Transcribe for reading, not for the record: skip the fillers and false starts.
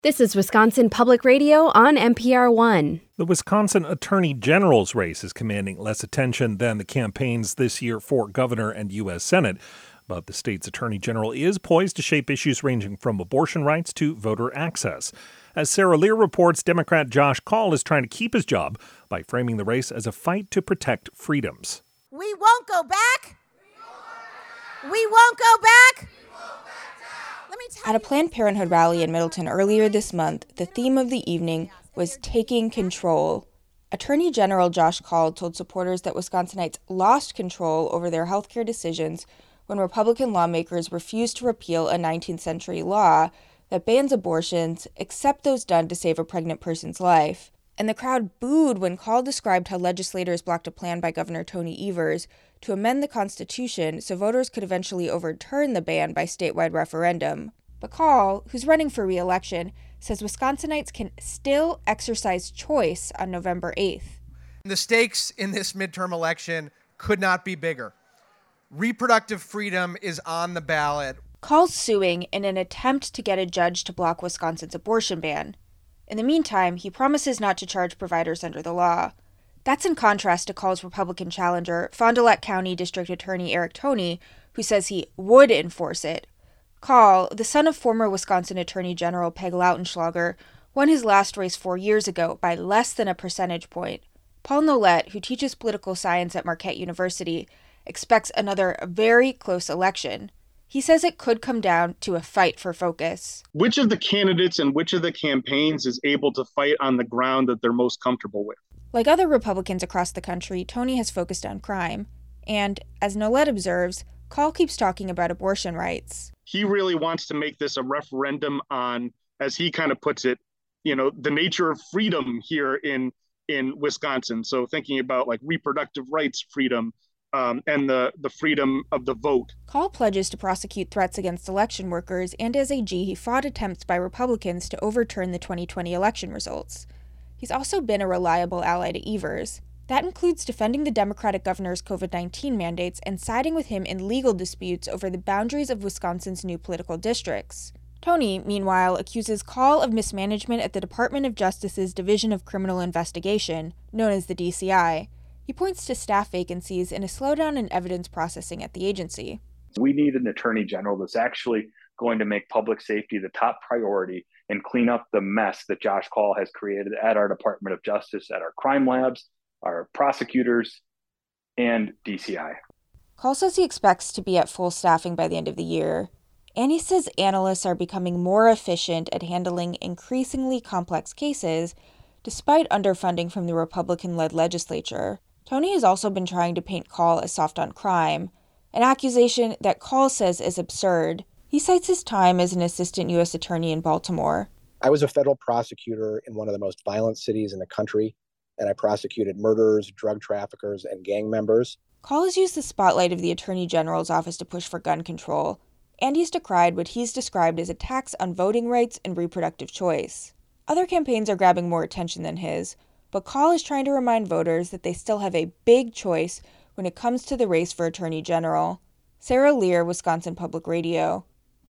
This is Wisconsin Public Radio on NPR One. The Wisconsin Attorney General's race is commanding less attention than the campaigns this year for governor and U.S. Senate. But the state's Attorney General is poised to shape issues ranging from abortion rights to voter access. As Sarah Lear reports, Democrat Josh Kaul is trying to keep his job by framing the race as a fight to protect freedoms. We won't go back. We won't go back. At a Planned Parenthood rally in Middleton earlier this month, the theme of the evening was taking control. Attorney General Josh Kaul told supporters that Wisconsinites lost control over their healthcare decisions when Republican lawmakers refused to repeal a 19th century law that bans abortions except those done to save a pregnant person's life. And the crowd booed when Kaul described how legislators blocked a plan by Governor Tony Evers to amend the Constitution so voters could eventually overturn the ban by statewide referendum. But Kaul, who's running for re-election, says Wisconsinites can still exercise choice on November 8th. The stakes in this midterm election could not be bigger. Reproductive freedom is on the ballot. Kaul's suing in an attempt to get a judge to block Wisconsin's abortion ban. In the meantime, he promises not to charge providers under the law. That's in contrast to Kaul's Republican challenger, Fond du Lac County District Attorney Eric Toney, who says he would enforce it. Kaul, the son of former Wisconsin Attorney General Peg Lautenschlager, won his last race 4 years ago by less than a percentage point. Paul Nolet, who teaches political science at Marquette University, expects another very close election. He says it could come down to a fight for focus. Which of the candidates and which of the campaigns is able to fight on the ground that they're most comfortable with? Like other Republicans across the country, Toney has focused on crime. And, as Nolet observes, Kaul keeps talking about abortion rights. He really wants to make this a referendum on, as he kind of puts it, the nature of freedom here in Wisconsin. So thinking about like reproductive rights freedom and the freedom of the vote. Kaul pledges to prosecute threats against election workers, and as AG, he fought attempts by Republicans to overturn the 2020 election results. He's also been a reliable ally to Evers. That includes defending the Democratic governor's COVID-19 mandates and siding with him in legal disputes over the boundaries of Wisconsin's new political districts. Toney, meanwhile, accuses Kaul of mismanagement at the Department of Justice's Division of Criminal Investigation, known as the DCI. He points to staff vacancies and a slowdown in evidence processing at the agency. We need an attorney general that's actually going to make public safety the top priority and clean up the mess that Josh Kaul has created at our Department of Justice, at our crime labs, our prosecutors, and DCI. Kaul says he expects to be at full staffing by the end of the year, and he says analysts are becoming more efficient at handling increasingly complex cases despite underfunding from the Republican-led legislature. Toney has also been trying to paint Kaul as soft on crime, an accusation that Kaul says is absurd. He cites his time as an assistant U.S. attorney in Baltimore. I was a federal prosecutor in one of the most violent cities in the country, and I prosecuted murderers, drug traffickers, and gang members. Kaul has used the spotlight of the Attorney General's office to push for gun control, and he's decried what he's described as attacks on voting rights and reproductive choice. Other campaigns are grabbing more attention than his, but Kaul is trying to remind voters that they still have a big choice when it comes to the race for Attorney General. Sarah Lear, Wisconsin Public Radio.